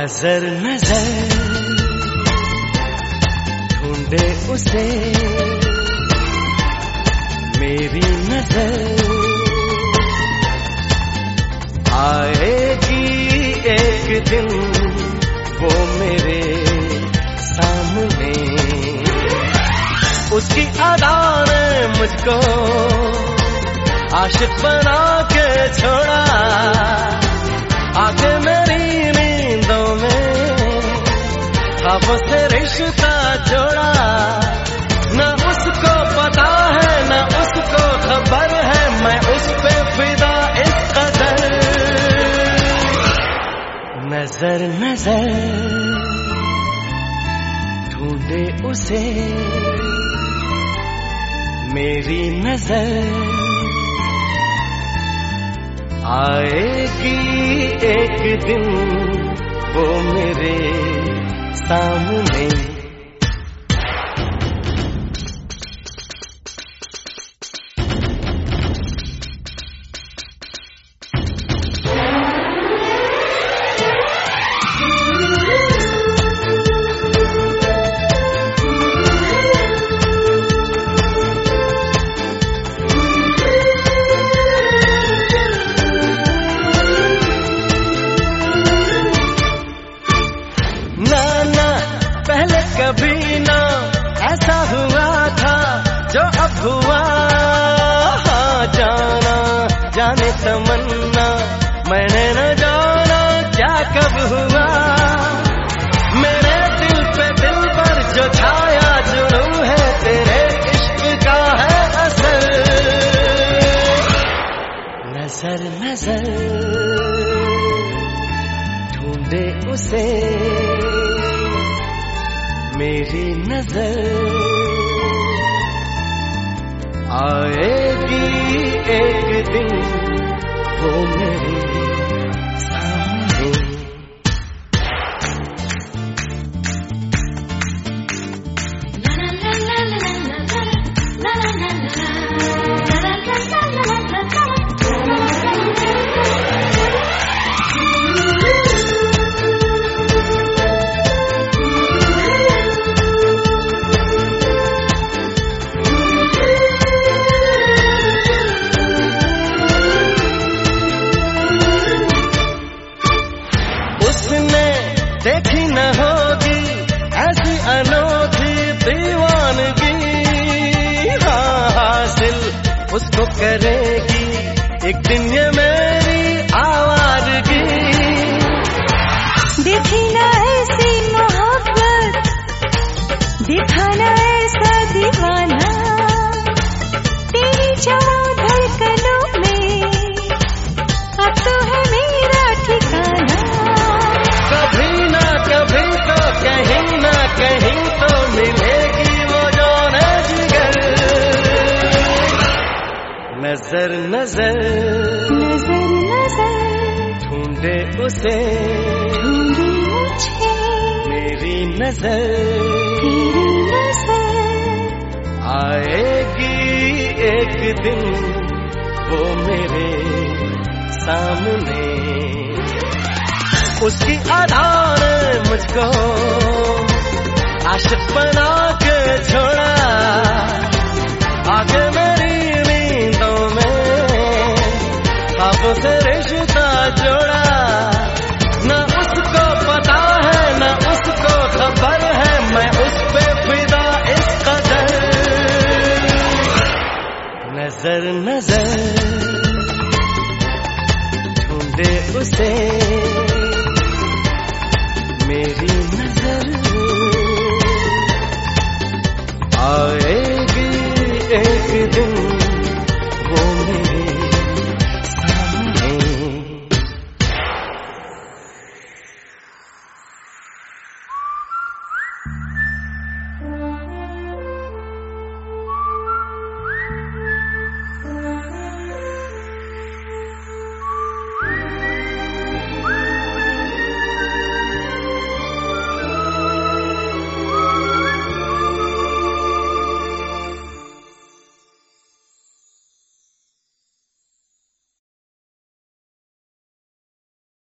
नजर नजर ढूंढे उसे मेरी नजर, आएगी एक दिन वो मेरे सामने। उसकी अदा ने मुझको आशिक बना के छोड़ा, आके मेरी नींदों में ख्वाबों से रिश्ता जोड़ा। न उसको पता है न उसको खबर है, मैं उस पे फिदा इस कदर। नजर नजर ढूंढे उसे मेरी नजर, आएगी एक दिन वो मेरे सामने। कभी ना ऐसा हुआ था जो अब हुआ, जाना जाने तमन्ना मैंने न जाना क्या कब हुआ। मेरे दिल पे दिल पर जो छाया जुनून है, तेरे इश्क का है असर। नजर नजर ढूंढे उसे मेरी नजर, आएगी एक दिन वो मेरे सामने। देखी न होगी ऐसी अनोखी दीवानगी, हासिल उसको करेगी एक दिन ये मेरी आवारगी। देखी न ऐसी मोहब्बत, देखा न ऐसा दीवाना, तेरी जवा धड़कनों में अब तो है मेरा ठिकाना। कभी ना कभी तो कहीं ना कहीं तो मिलेगी वो जान जिगर। नजर नजर नजर नजर ढूंढे उसे ढूंढे मुझे मेरी नजर, तेरी नजर, आएगी एक दिन वो मेरे सामने। उसकी अदा ने मुझको आशिक बना के छोड़ा, आगे मेरी नींदों में ख्वाबों से रिश्ता जोड़ा। न उसको पता है न उसको खबर है, मैं उस पे फिदा इस कदर। नजर नजर ढूंढे उसे मेरी नजर, आएगी एक दिन वो मेरे